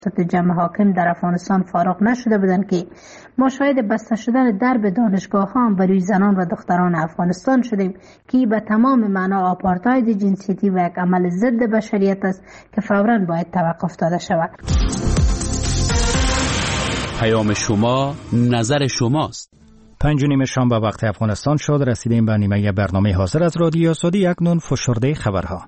جمع حاکم در افغانستان فارغ نشده بودند که ما شاهد بسته شدن درب دانشگاه ها بروی زنان و دختران افغانستان شدیم که به تمام معنا آپارتاید جنسیتی و یک عمل ضد بشریت است که فوراً باید توقف داده شود. پیام شما، نظر شماست. 5:30 شام به وقت افغانستان شد. رسیدیم به نیمه برنامه حاضر از رادیو آزادی. اکنون فشرده خبرها.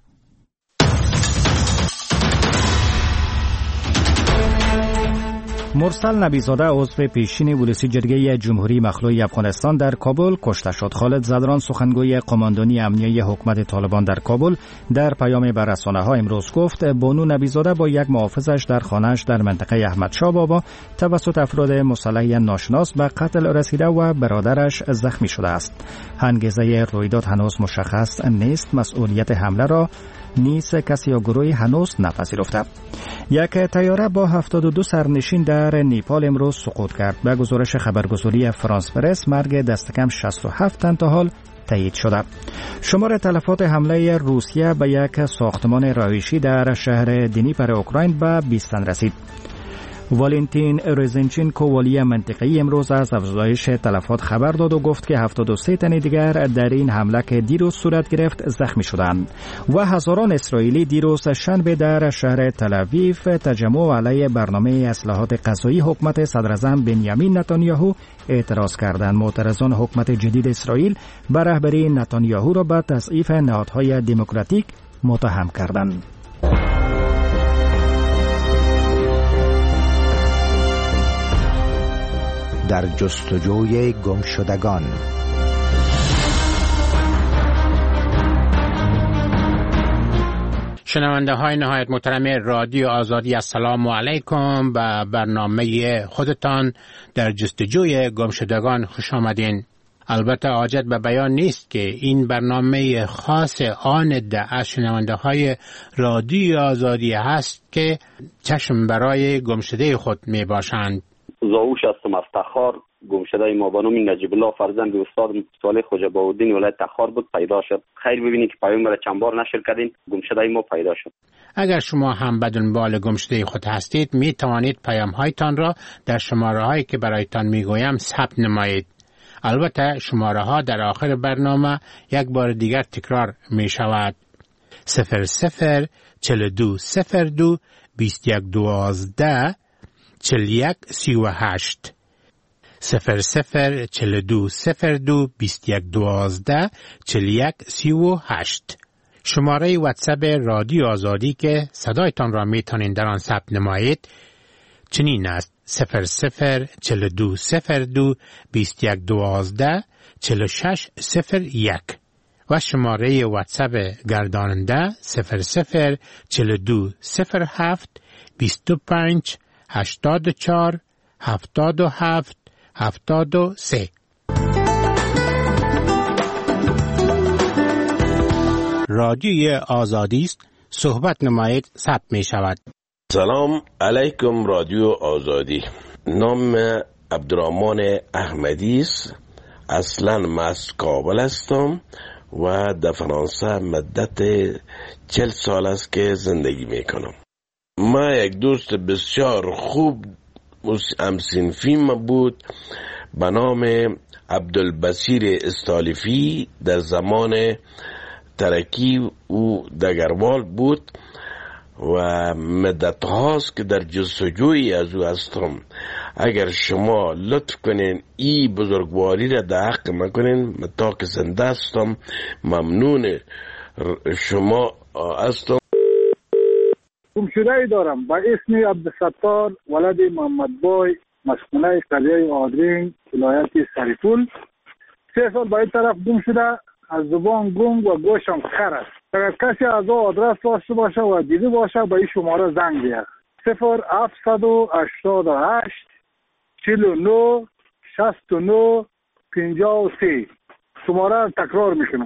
مرسل نبیزاده عضو پیشین ولسی جرگه جمهوری مخلوع افغانستان در کابل کشته شد. خالد زدران سخنگوی قماندانی امنیه حکومت طالبان در کابل در پیام به رسانه‌ها امروز گفت بانو نبیزاده با یک محافظش در خانه‌اش در منطقه احمدشاه بابا توسط افراد مسلح ناشناس به قتل رسیده و برادرش زخمی شده است. انگیزه رویداد هنوز مشخص نیست. مسئولیت حمله را نیز کسی یا گروهی هنوز نپذیرفته. یک طیاره با 72 سرنشین در نیپال امروز سقوط کرد. به گزارش خبرگزاری فرانس پرس مرگ دست کم 67 تن تا حال تایید شده. شمار تلفات حمله روسیه به یک ساختمان رهایشی در شهر دنیپر اوکراین به 20 تن رسید. والنتین رزنچینکو والی منطقه‌ای امروز از افزایش تلفات خبر داد و گفت که 73 تن دیگر در این حمله که دیروز صورت گرفت زخمی شدند و هزاران اسرائیلی دیروز شنبه در شهر تل‌آویو تجمع علیه برنامه اصلاحات غذایی حکومت صدراعظم بنیامین نتانیاهو اعتراض کردند. معترضان حکومت جدید اسرائیل به رهبری نتانیاهو را به تضعیف نهادهای دموکراتیک متهم کردند. در جستجوی گمشدگان. شنونده های نهایت محترم رادیو آزادی، السلام علیکم. به برنامه خودتان در جستجوی گمشدگان خوش آمدین. البته حاجت به بیان نیست که این برنامه خاص آن از شنونده های رادیو آزادی هست که چشم برای گمشده خود می باشند. زاوش هستم از تخار. گمشده ما بانوم نجیب الله فرزند استاد صالح خوجا بهاءالدین ولایت تخار بود، پیدا شد. خیر ببینید که پیام را چند بار نشر کردین، گمشده ما پیدا شد. اگر شما هم به دنبال گمشده خود هستید می توانید پیام هایتان را در شماره هایی که برایتان می گویم ثبت نمایید. البته شماره ها در آخر برنامه یک بار دیگر تکرار می شود. 00 42 02 21 12 41 38 00 42 02 21 12 41 38. شماره واتساپ رادیو آزادی که صدایتان را میتونین در آن ثبت نمایید چنین است: 00 42 02 21 12 46 01 و شماره واتساپ گرداننده 00 42 07 25 84 77 73. رادیوی آزادی است، صحبت نمایید، ثبت می شود. سلام علیکم رادیو آزادی. نام عبدالرحمن احمدی است. اصلا من از کابل هستم و در فرانسه مدت 40 سال است که زندگی میکنم. ما یک دوست بسیار خوب همسنفیم بود به نام عبدالبصیر استالیفی. در زمان ترکی او دگروال بود و مدت هاست که در جستجوی از او هستم. اگر شما لطف کنین این بزرگواری را در حق مکنین، تا که زنده هستم ممنون شما هستم. گمشده‌ای دارم با اسم عبدالستار ولد محمد بای، مسکونه قریه آدرین، ولایت سریپول. 3 سال با این طرف گم شده، از زبان گم و گوشم خر است. اگر کسی از او آدرس داشته باشه و دیده باشه با این شماره زنگ بیاد: 0788 49 69 53. شماره را تکرار میکنم: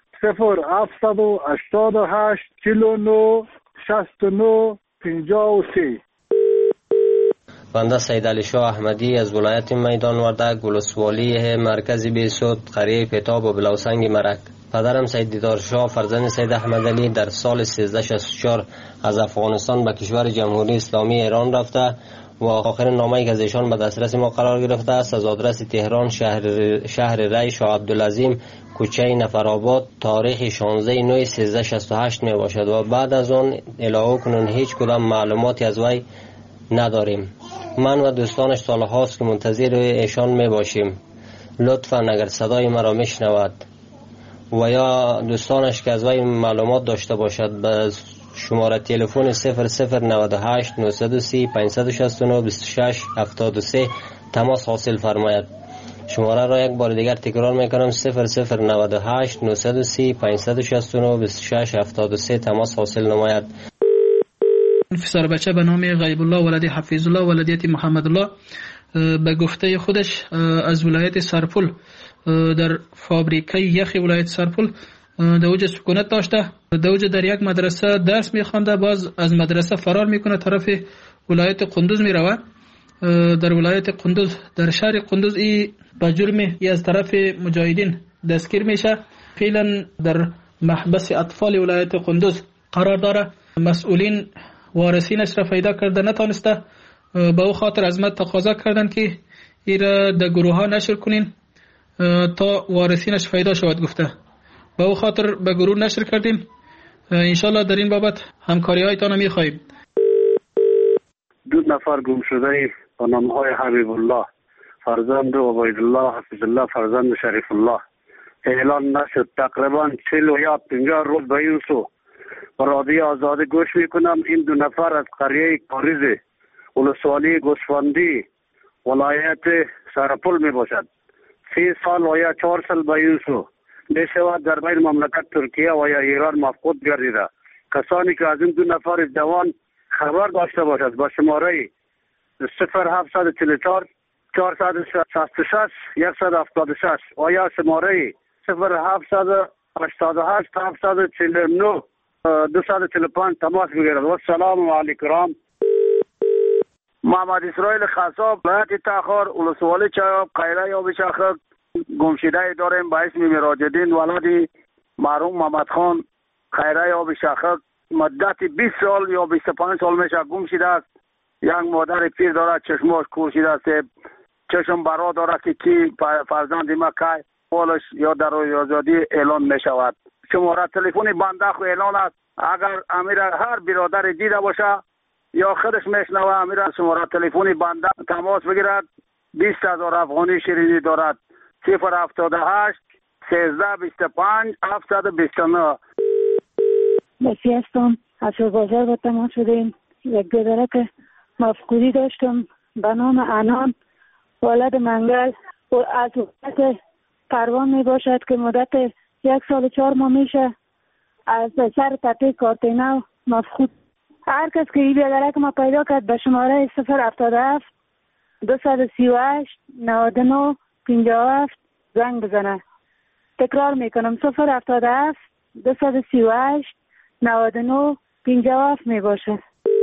0788 49 69 53. بنده سید علی شاه احمدی از ولایت میدان وردک، ولسوالی مرکزی بیسود، قریه پتاب و بلاوسنگ مرک. پدرم سید دیدار شاه فرزند سید احمد علی در سال 1364 از افغانستان به کشور جمهوری اسلامی ایران رفته و آخرین نامه‌ای که از ایشان به دسترس ما قرار گرفته است از آدرس تهران شهر ری شاه عبدالعظیم کوچه نفرآباد تاریخ 16/9/1368 می باشد و بعد از آن الی کنون هیچ کدام معلوماتی از وی نداریم. من و دوستانش سالهاست که منتظر ایشان می باشیم. لطفاً اگر صدای مرا میشنود و یا دوستانش که از وی معلومات داشته باشد به شماره تلفن 0098 930 569 26 73 تماس حاصل فرماید. شماره را یک بار دیگر تکرار میکنم 0098 930 569 26 73 تماس حاصل نماید. انفسار بچه به نام غیب الله ولدی حفیظ الله ولدیت محمد الله به گفته خودش از ولایت سرپل در فابریکه یخ ولایت سرپل در اوج سکونت داشته. در اوج در یک مدرسه درس میخوانده، باز از مدرسه فرار میکنه طرف ولایت قندوز میروه. در ولایت قندوز در شهر قندوز ای به جرم از طرف مجاهدین دستگیر میشه. فعلا در محبس اطفال ولایت قندوز قرار داره. مسئولین وارثینش را پیدا کرده نتانسته، به او خاطر از ما تقاضا کردند که این را در گروه ها نشر کنین تا وارثینش پیدا شود. گفته به او خاطر به گروه نشر کردیم. انشالله در این بابت همکاری هایتان را میخواهیم. 2 نفر گم شده با نام های حبیب الله فرزند عبید الله حفیظ الله فرزند شریف الله اعلان نشد. تقریبا 40 یا 50 روز به این سو رادیو آزادی گوش میکنم. این 2 نفر از قریه کاریز ولسوالی گوسفندی ولایت سرپل می باشد. 3 سال و یا 4 سال به این سو میشود در بین مملکت ترکیه و یا ایران مفقود گردیده. کسانی که از این 2 نفر جوان خبر داشته باشد با شماره 0744 466 176 و یا شماره 0788 749 245 تماس بگیرد. و السلام علیکم. محمد اسرائیل خصاب ولایت تخار ولسوالی چایاب قیره یا بشاخه گمشده داریم به اسم مراجدین ولدی مرحوم محمد خان خیره یا بشاخه مدت 20 سال یا 25 سال میشه گم شده است. یک مادر پیر دارد چشماش کور شده است، چشم برا دارد که کی فرزند ما که بالش یا در روی آزادی اعلان می شود. شماره تلفنی بنده خو اعلان است. اگر امیر هر برادر دیده باشه یا خودش میشنوه امیر شماره تلفنی بنده تماس بگیرد. 20,000 افغانی شیرینی دارد. 078 1325 729. بسی هستم. از بازار با تماس شدیم. یک گذره که مفقودی داشتم به نام انان ولد منگل و از وقت پروان می باشد که مدت 1 سال و 4 ماه میشه از سر تپه کارتینو مفقود. هر کس که این بیادره که ما پیدا کرد به شماره 077 238 99 57 زنگ بزنه. تکرار میکنم 077 238 99 57 می باشه.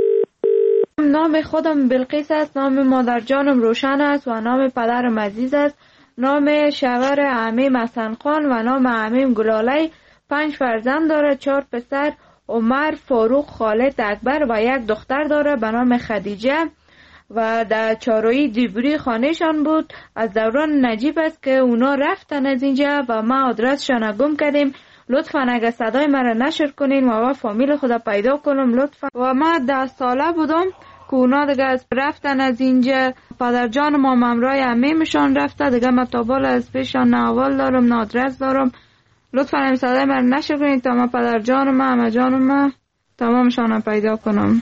نام خودم بلقیس است، نام مادر جانم روشن است و نام پدرم عزیز است. نام شوهر عمیم حسن خان و نام عمیم گلالی. 5 فرزند داره، 4 پسر عمر، فاروق، خالد، اکبر و 1 دختر داره به نام خدیجه و در چارویی دیبری خانهشان بود. از دوران نجیب است که اونا رفتن از اینجا و ما آدرسشان گم کردیم. لطفاً اگر صدای مرا نشر کنین و فامیل خدا پیدا کنم لطفاً. و ما 10 ساله بودم که اونا دیگه از رفتن از اینجا. پدر جان ما ممرای عمیمشان رفته دیگه. ما تابال از پیشان نه اول دارم نه آدرس دارم. لطفاً این صدای مرا نشر کنین تا ما پدر جان ما همه جان ما تمامشان پیدا کنم.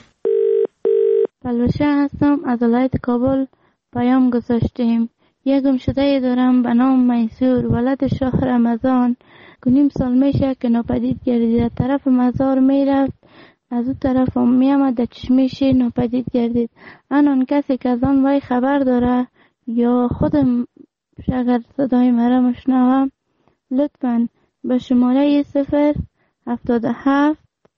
بلوشه هستم، از ولایت کابل پیام گذاشتیم. یک گمشده دارم به نام میسور ولد شاه رمضان. 9 سال میشه که ناپدید گردید. طرف مزار میرفت، از اون طرف هم میامد در چشمش ناپدید گردید. آن کسی که از آن وی خبر داره یا خودم اگر صدای مرا مشنوم لطفاً به شماره 077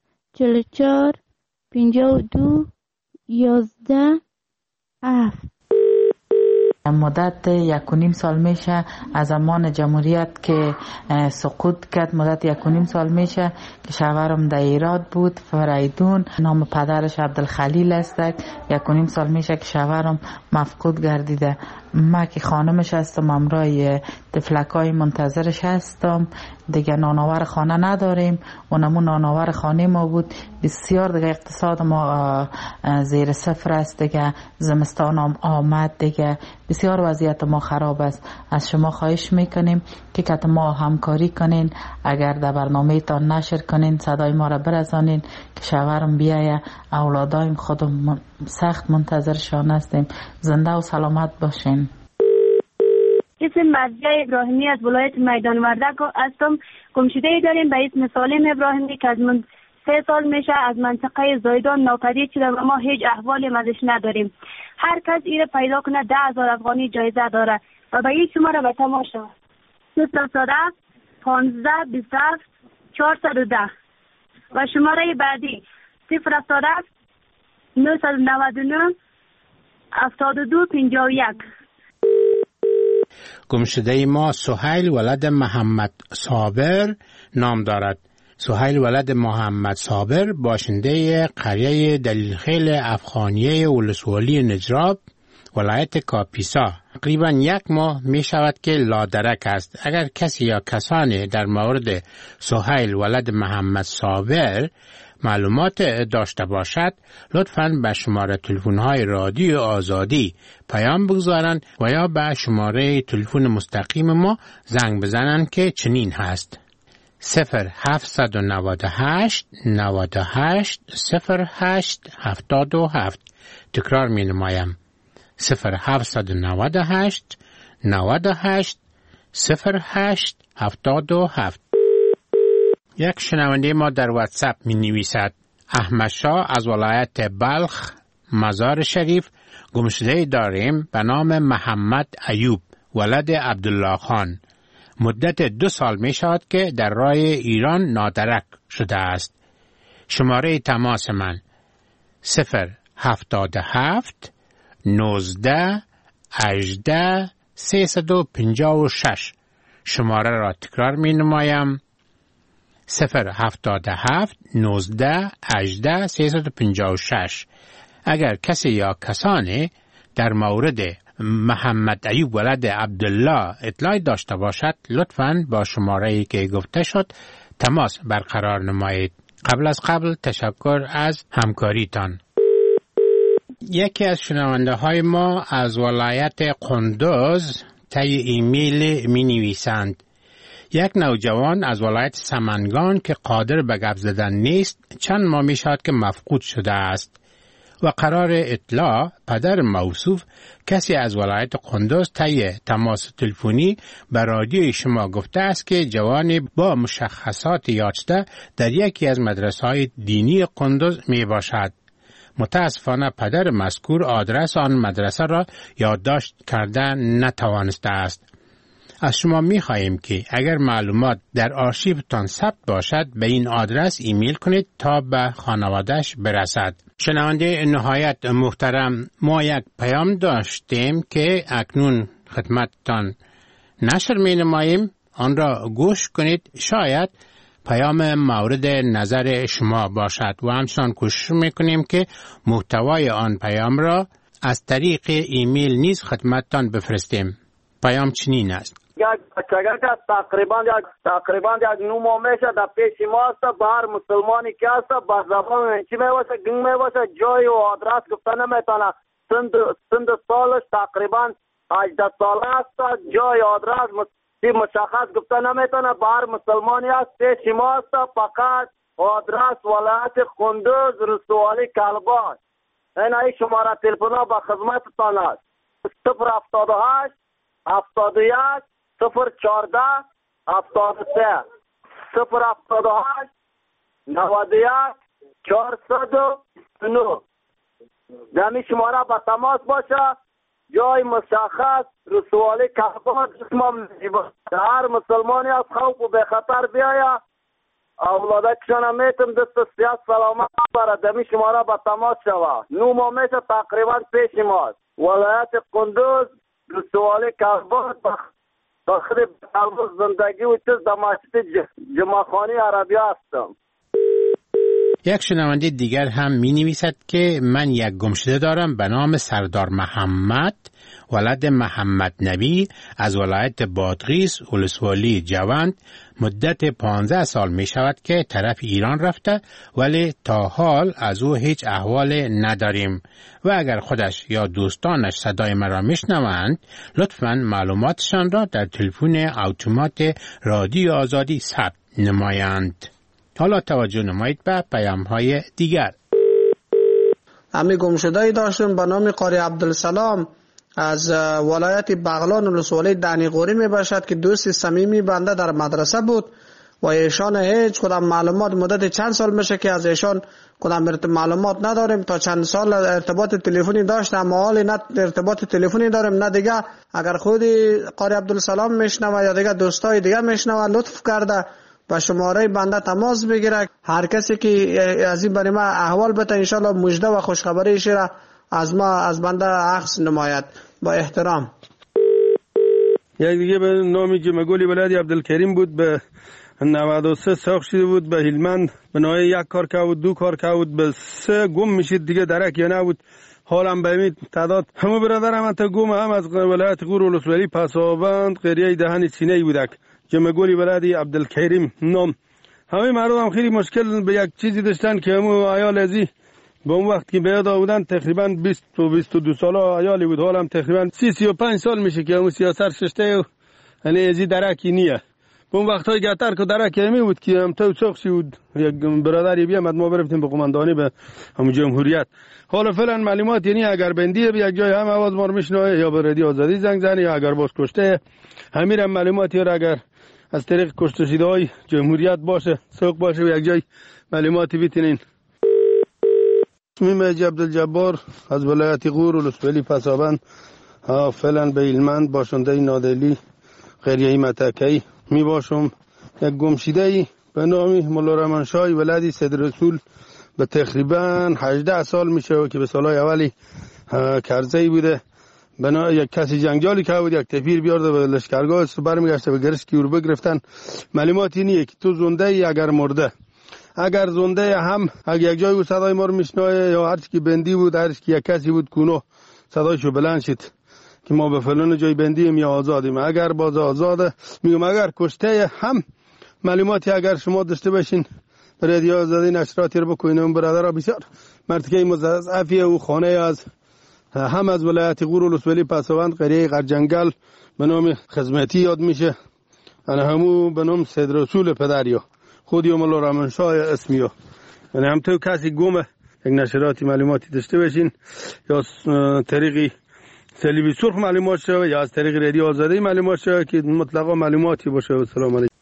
44 52 11 7 مدت 1.5 سال میشه از زمان جمهوریت که سقوط کرد. مدت 1.5 سال میشه که شوهرم در ایراد بود، فریدون، نام پدرش عبدالخلیل است. 1.5 سال میشه که شوهرم مفقود گردیده. ما که خانمش هستم، امرای تفلکای منتظرش هستم. دیگه نانآور خانه نداریم، اونمون نانآور خانه ما بود. بسیار دیگه اقتصاد ما زیر صفر است. دیگه زمستان آمد، دیگه بسیار وضعیت ما خراب است. از شما خواهش میکنیم که ما همکاری کنین، اگر در برنامه تان نشر کنین، صدای ما را برسانین که شوهرم بیایه. اولادایم خودم سخت منتظرشان هستیم. زنده و سلامت باشین. اسم مرضیه ابراهیمی از ولایت میدان وردک هستم. گمشده‌ای داریم به اسم سالم ابراهیمی که از من 3 سال میشه از منطقه زایدان ناپدید شده و ما هیچ احوالی ازش نداریم. هر کس ایره پیدا کنه 10,000 افغانی جایزه داره و به این شماره به تماس شود 0 15 27 410 و شماره بعدی 0 999 72 51. گمشده ما سهیل ولد محمد صابر نام دارد. سهیل ولد محمد صابر باشنده قریه دلیلخیل افغانیه ولسوالی نجراب ولایت کاپیسا تقریبا 1 ماه می شود که لادرک است. اگر کسی یا کسانی در مورد سهیل ولد محمد صابر معلومات داشته باشد لطفاً به شماره تلفن‌های رادیو آزادی پیام بگذارند و یا به شماره تلفن مستقیم ما زنگ بزنند که چنین هست 0798 98 08 77. تکرار می نمایم 0798 98 08 77. یک شنونده ما در واتساپ می نویسد احمد شاه از ولایت بلخ مزار شریف گمشده داریم به نام محمد ایوب ولد عبدالله خان. مدت 2 سال می شود که در راه ایران نادرک شده است. شماره تماس من 077 19 18 356. شماره را تکرار می نمایم 077 19 18 356. اگر کسی یا کسانی در مورد محمد ایوب ولد عبدالله اطلاعی داشته باشد لطفاً با شماره‌ای که گفته شد تماس برقرار نمایید. قبل تشکر از همکاریتان. یکی از شنونده های ما از ولایت قندوز طی ایمیل می نویسند یک نوجوان از ولایت سمنگان که قادر به گپ زدن نیست چند ماه می شود که مفقود شده است و قرار اطلاع پدر موصوف کسی از ولایت قندوز طی تماس تلفنی به رادیوی شما گفته است که جوانی با مشخصات یافته در یکی از مدرسه‌های دینی قندوز می باشد. متاسفانه پدر مذکور آدرس آن مدرسه را یادداشت کرده نتوانسته است. از شما می خواهیم که اگر معلومات در آرشیوتان ثبت باشد به این آدرس ایمیل کنید تا به خانواده‌اش برسد. شنونده نهایت محترم، ما یک پیام داشتیم که اکنون خدمتتان نشر می نماییم. آن را گوش کنید، شاید پیام مورد نظر شما باشد و همچنان کوشش میکنیم که محتوای آن پیام را از طریق ایمیل نیز خدمتتان بفرستیم. پیام چنین است: یک بچگه که تقریبا یک 9 ماه میشه در پیش ما است. به هر مسلمانی که است به زبان چی میباشه گنگ میباشه، جای و آدرس گفته نمیتونه. سند سالش تقریبا 18 ساله است، جای آدرس مشخص گفته نمیتونه. به هر مسلمانی است پیش ما است. فقط آدرس ولایت قندوز رسوالی کلبان. این شماره تلفن به خدمتتان است: 078 71 014 73 078 91 409. دمی شماره به تماس باشه. جای مشخص رسوالی کعبات اسمم هر مسلمانی از خوف و به خطر بیاید اولادکشان میتم دست سیاست سلامت برد. دمی شماره به تماس شود. 9 ماه میشه تقریبا پیش ماست. ولایت قندوز سوال کاربرد بخیر زندگی و چیز در مسجد جمعخانی عربی هستم. یک شنونده دیگر هم می نویسد که من یک گمشده دارم به نام سردار محمد ولد محمد نبی از ولایت بادغیس ولسوالی جوند. مدت 15 سال می شود که طرف ایران رفته ولی تا حال از او هیچ احوال نداریم و اگر خودش یا دوستانش صدای مرا میشنوند لطفاً معلوماتشان را در تلفن اتومات رادیو آزادی ثبت نمایند. حالا توجه نمایید به پیام‌های دیگر. امی گمشده‌ای داشتم به نام قاری عبدالسلام از ولایت بغلان ولسوالی دنیقوری می باشد که دوست صمیمی بنده در مدرسه بود و ایشان هیچ کدام معلومات مدت چند سال میشه که از ایشان کدام معلومات نداریم. تا چند سال ارتباط تلفنی داشتم اما حالی نه ارتباط تلفنی داریم نه دیگه. اگر خودی قاری عبدالسلام میشنوه یا دیگه دوستای دیگه میشنوه لطف کرده با شماره بنده تماس بگیره. هر کسی که از این برای ما احوال بده انشالله مژده و خوشخبری را از بنده اخذ نماید. با احترام. یک دیگه به نامی جمگولی ولادی عبدالکریم بود، به 93 ساخت شده بود، به هلمند به نوعی یک کار که بود 2 کار که بود به 3 گم میشید دیگه درک یا نبود. حالم به این تعداد همه برادرم انتا گم هم از ولایت غور ولسوالی پسابند قریه دهن سینه‌ای بودک. جمگولی ولادی عبدالکریم نام. همه مردم هم خیلی مشکل به یک چیزی داشتن که همو عیال ازی به اون وقت که بیاد آودن تقریبا 20 و 22 ساله عیالی بود. حالا هم تقریبا 30-35 سال میشه که همو سیاست ششته و یعنی ازی درکی نیه. به اون وقت های گتر که درک همی بود که هم تو چخشی بود یک برادری بیامد ما برفتیم به قماندانی به همو جمهوریت. حالا فعلا معلومات یعنی اگر بندیه به یک جای هم آواز ما رو میشنوه یا به رادیو آزادی زنگ زنه یا اگر باز کشته همین هم معلوماتی را اگر از طریق کشته شده های جمهوریت باشه سوق باشه و یک جای معلوماتی بیتینین. اسمیم عبدالجبار از ولایت غور ولسوالی پسابند فعلا به هلمند باشنده نادلی قریه متکی می باشم. یک گمشده به نام مولا رحمانشاه ولدی سید رسول به تقریبا 18 سال میشه که به سالهای اولی کرزی بوده. بنا یک کسی جنگجالی که بود یک تفیر بیارده به لشکرگاه برمیگشته به گرسکی رو بگرفتن. معلومات اینیه که تو زنده ای اگر مرده، اگر زنده هم اگر یک جای او صدای ما رو میشنوه یا هر چی که بندی بود هر چی که یک کسی بود کونو صدایشو بلند شد که ما به فلان جای بندیم یا آزادیم. اگر باز آزاده میگم اگر کشته هم معلوماتی اگر شما داشته باشین به رادیو آزادی نشراتی رو بکنین. اون برادرها بسیار مرتکه مضاعفی او خانه از هم از ولایت غور ولسوالی پسابند قریه غرجنگل به نام خدمتی یاد میشه. انا همو به نام سید رسول پدریا خودی مولا رحمانشاه اسمیو. یعنی هم تو کسی گمه یک نشراتی معلوماتی داشته باشین یا طریقی صلیبی سرخ معلومات شده یا از طریق رادیو آزادی معلومات شده که مطلقا معلوماتی باشه. سلام علیکم.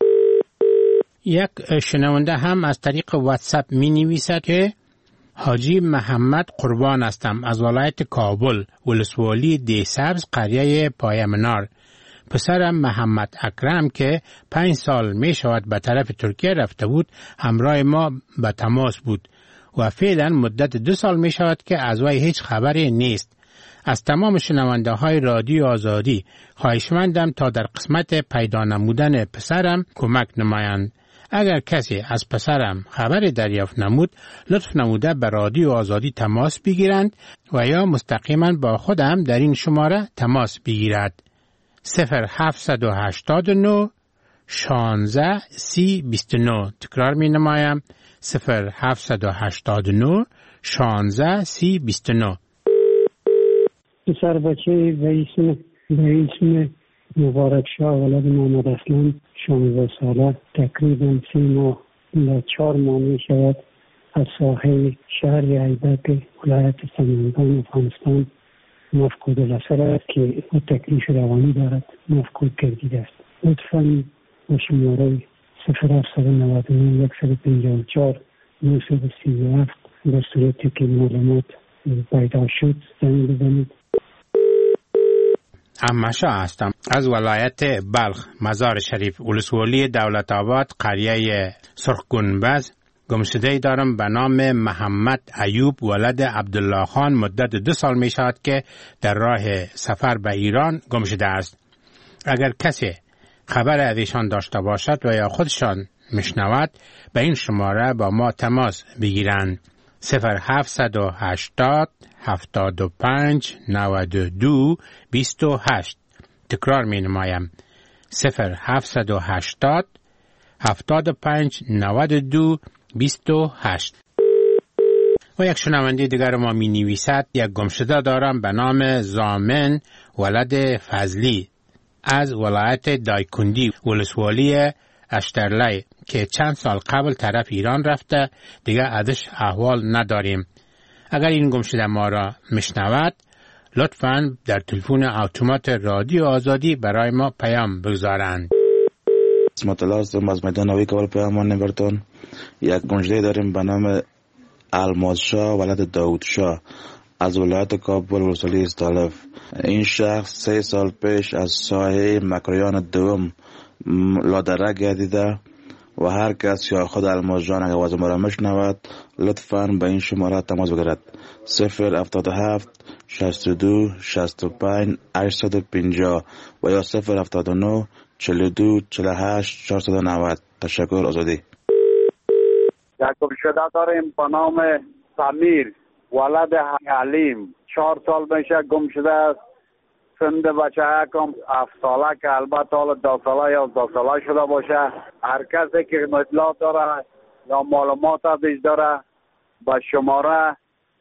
یک شنونده هم از طریق واتساپ می نویسد که حاجی محمد قربان هستم از ولایت کابل ولسوالی دیسبز قریه پایمنار. پسرم محمد اکرم که 5 سال می شود به طرف ترکیه رفته بود همراه ما به تماس بود و فعلا مدت 2 سال می شود که از وی هیچ خبری نیست. از تمام شنونده های رادیو آزادی خواهشمندم تا در قسمت پیدا نمودن پسرم کمک نمایند. اگر کسی از پسرم خبری دریافت نمود لطف نموده به رادیو آزادی تماس بگیرند و یا مستقیما با خودم در این شماره تماس بگیرد. 0789 16 30 29. تکرار می نمایم 0789 16 30 29. پسر بچه به اسم مبارک شاه ولد محمد اسلم 16 ساله تقریبا 3 ماه و 4 ماه می شود از ساحل شهر ایبک ولایت سمنگان افغانستان مفقود الاثر است که او تکلیف روانی دارد مفقود گردیده است. لطفاً با شماره 0799 154 937 در صورتی که معلومات پیدا شد زنگ بزنید. امشا هستم از ولایت بلخ مزار شریف ولسوالی دولت آباد قریه سرخ گنبز. گمشده دارم به نام محمد ایوب ولد عبدالله خان. مدت 2 سال می شود که در راه سفر به ایران گمشده است. اگر کسی خبر از ایشان داشته باشد و یا خودشان میشنود به این شماره با ما تماس بگیرند. 0780 75 92 28. تکرار می نمایم. 0780 75 92 28. و یک شنونده دیگر ما می نویسد یک گمشده دارم به نام زامن ولد فضلی از ولایت دایکندی ولسوالی اشترلی که چند سال قبل طرف ایران رفته، دیگه ازش احوال نداریم. اگر این گمشده ما را میشنود لطفاً در تلفن اتومات رادیو آزادی برای ما پیام بگذارند. اسمت الله هستم از میدان نوی کابل پیامان نبرتون. یک گمشده داریم به نام الماس شاه ولد داود شاه از ولایت کابل ولسوالی استالف. این شخص 3 سال پیش از ساحه مکریان دوم لادره گردیده و هر کس یا خود الماس جان اگر آواز ما را میشنود لطفاً به این شماره تماس بگیرد. 077 62 65 850 و یا 079 42 48 490. تشکر. آزادی. یک گمشده داریم به نام سمیر ولد علیم. 4 سال میشه گمشده است. سند بچه یکم 7 ساله که البته حالا 10 ساله یا 12 ساله شده باشه. هر کسی که اطلاع داره یا معلومات ازش داره به شماره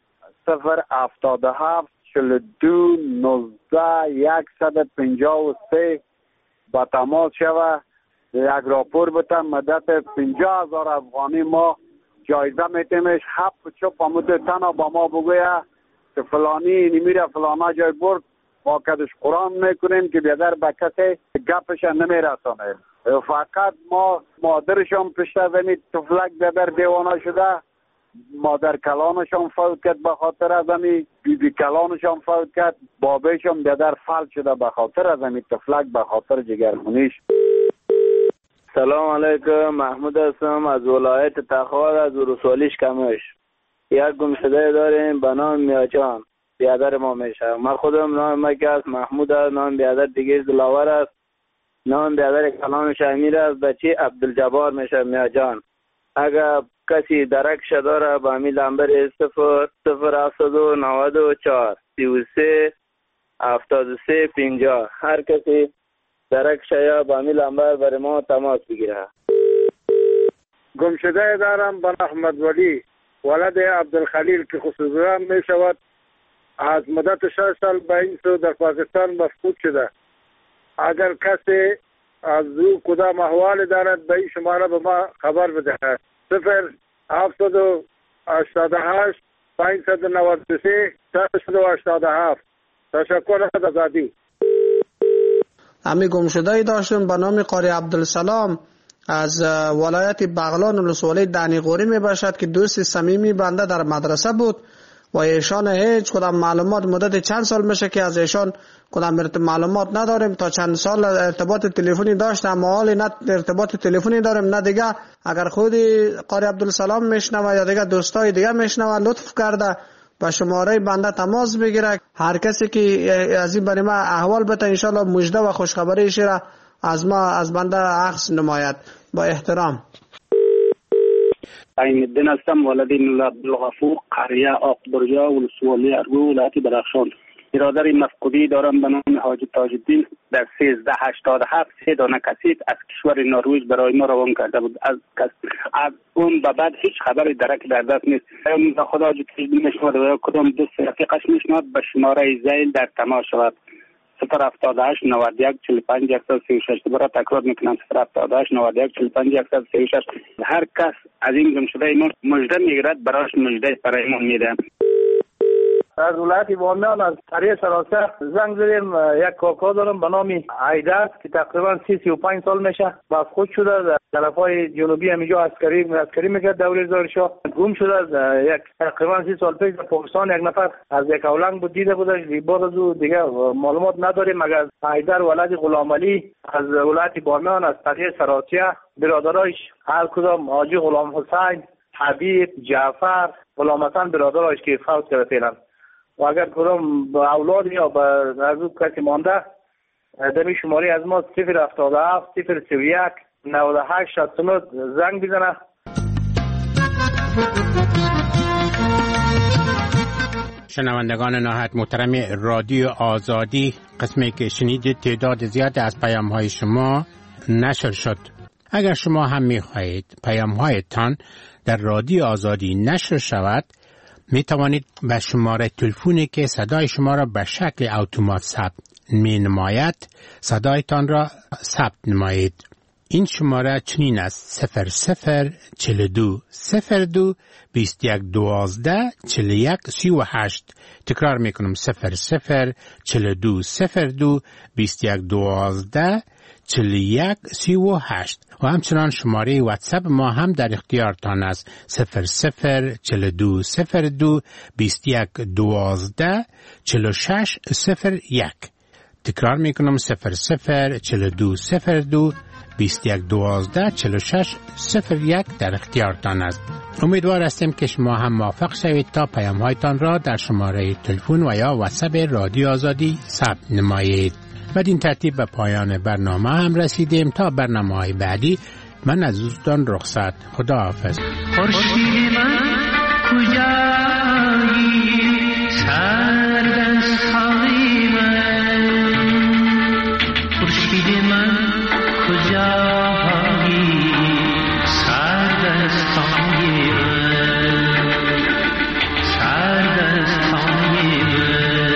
077 42 19 153 با تماس شوه. یک راپور بتن مدت 50,000 افغانی ما جایزه میتیمش. 7 چوب امود تنها با ما بگویه که فلانی نمیره فلانا جای برد ما کدش قرآن میکنیم که بیادر به کسی گپش نمیرسانه. فقط ما مادرشان پشت زمین تفلک بیادر دیوانه شده. مادر کلانشان فوت کرد به خاطر از امی. بیبی کلانشان فوت کرد. بابیشان بیادر فلج شده به خاطر از امی تفلک به خاطر جگرخونیش. سلام علیکم. محمود هستم از ولایت تخار از ولسوالی کمش. یک گمشده داریم به نام میاجان. بیادر ما میشه. من خودم نام مکه است محمود است. نام بیادر دیگه دلاور است. نام بیادر کلانش امیر است. بچه عبدالجبار میشه میاجان. اگر کسی درکش داره با می لنبر 00794 33 73 50. هر کسی درکش یا با می لنبر برای ما تماس بگیره. گمشده دارم به احمد ولی ولد عبدالخلیل که خصوصا می شود. از مدت 6 سال به این سو در پاکستان مفقود شده. اگر کسی از او کدام احوال دارد به این شماره به ما خبر بدهد. 0788 593 487. تشکر از آزادی. امی گمشده داشتیم به نام قاری عبدالسلام از ولایت بغلان ولسوالی دانیقوری می باشد که دوست صمیمی بنده در مدرسه بود و ایشان هیچ کدام معلومات مدت چند سال میشه که از ایشان کدام معلومات نداریم. تا چند سال ارتباط تلفنی داشت اما حالی نه ارتباط تلفنی داریم نه دیگه. اگر خودی قاری عبدالسلام میشنوه یا دیگه دوستای دیگه میشنوه لطف کرده با شماره بنده تماس بگیره. هر کسی که از این برای ما احوال بده ان شاء الله مژده و خوشخبریش را از ما از بنده عکس نماید. با احترام. عین الدین هستم ولد عبدالغفور قریه آقبرجا ولسوالی ارگو ولایت بدخشان. برادر مفقودی دارم به نام حاجی تاج الدین. در 1387 3 دانه کسیف از کشور نروژ برای ما روان کرده بود. از اون به بعد هیچ خبری درک در دست نیست. خدا جو که میشنود و کدام دوست رفیقش میشنود به شماره زیل در تماس شود. 078 91 45 136. برای تکرار میکنم 078 91 45 136. هر کس از این گمشده مژده میگیرد براش مژده برایمون میده. از ولایت بامیان از قریه سراسر زنگ زدیم. یک کاکا دارم به نام عیدر که تقریبا 35 سال میشه مفقود شده. در طرفای جنوبی همینجا عسکری میکرد دوره زار شاه. گم شده. یک تقریبا 30 سال پیش در پاکستان یک نفر از یک اولنگ بود دیده بودش. بعد از او دیگه معلومات نداریم مگر عیدر ولد غلام علی از ولایت بامیان از قریه سراسر. برادرایش هر کدام حاجی غلام حسین حبیب، جعفر، غلام حسن برادرش که فوت کرده فعلا. و اگر کدام به اولاد یا به از او کسی مانده دمی شماری از ما 077 031 98 69 زنگ بزنه. شنوندگان نهایت محترم رادیو آزادی، قسمی که شنیدید تعداد زیاد از پیام های شما نشر شد. اگر شما هم می خواهید پیام هایتان در رادیو آزادی نشر شود، می توانید به شماره تلفنی که صدای شما را به شکل اتومات ثبت می نماید صدایتان را ثبت نمایید. این شماره چنین است: 0042 02 21 12 41 38. تکرار می کنم: 0042 02 21 12 41 38. و همچنان شماره واتساپ ما هم در اختیارتان است: 0042 02 21 12 46 01. تکرار می کنم: 0042 02 21 12 46 01 در اختیارتان است. امیدوار هستیم که شما هم موفق شوید تا پیام هایتان را در شماره تلفن و یا واتساپ رادیو آزادی ثبت نمایید. بدین ترتیب به پایان برنامه هم رسیدیم. تا برنامه‌های بعدی من از دوستان رخصت. خداحافظ. خورشید من کجایی سرد از خواهی من، خورشید من کجایی سرد از خواهی من، سرد از خواهی من.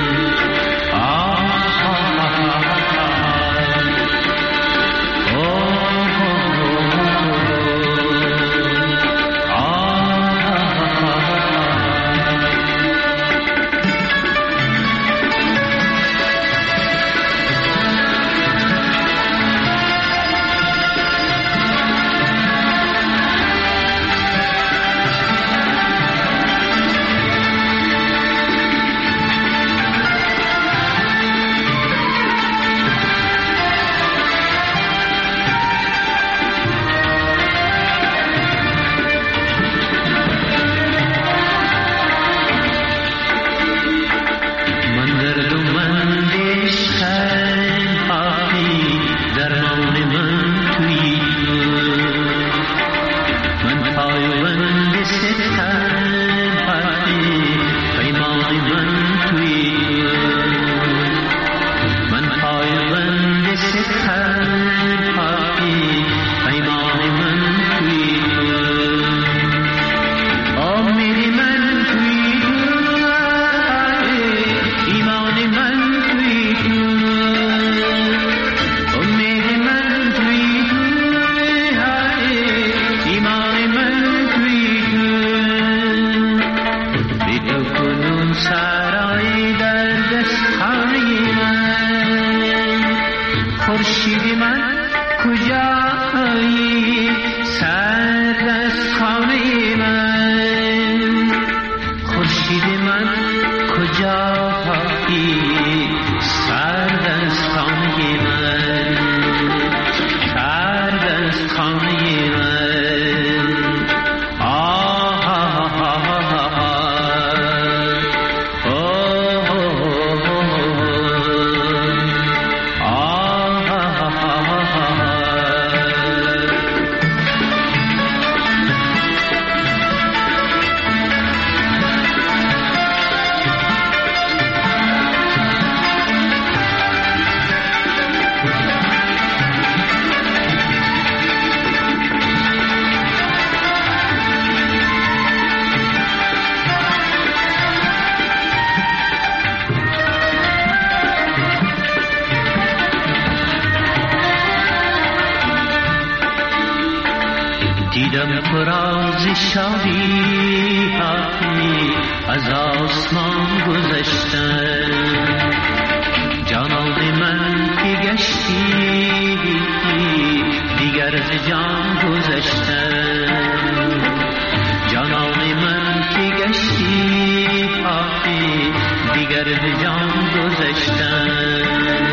دیدم فراز شادی هایی از آسمان گذشتن، جانان من که گشتی دیگر ز جان گذشتن، جانان من که گشتی دیگر ز جان گذشتن.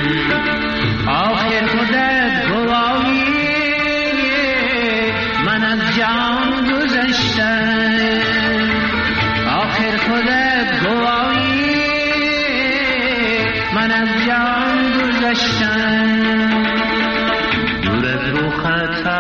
آخر خودت گواهی من از جان گذشتم، گذشتن آخر خودت گواهی من از جان گذشتن دور از رو خط